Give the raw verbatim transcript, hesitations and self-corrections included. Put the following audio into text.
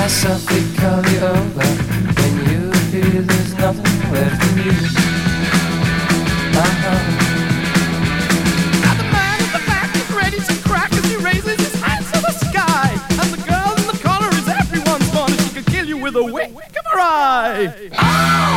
philosophically over when you feel there's nothing left in you. Uh-huh. Now the man in the back is ready to crack as he raises his hands to the sky. And the girl in the corner is everyone's fun. She could kill you with a wink of her eye. Ah!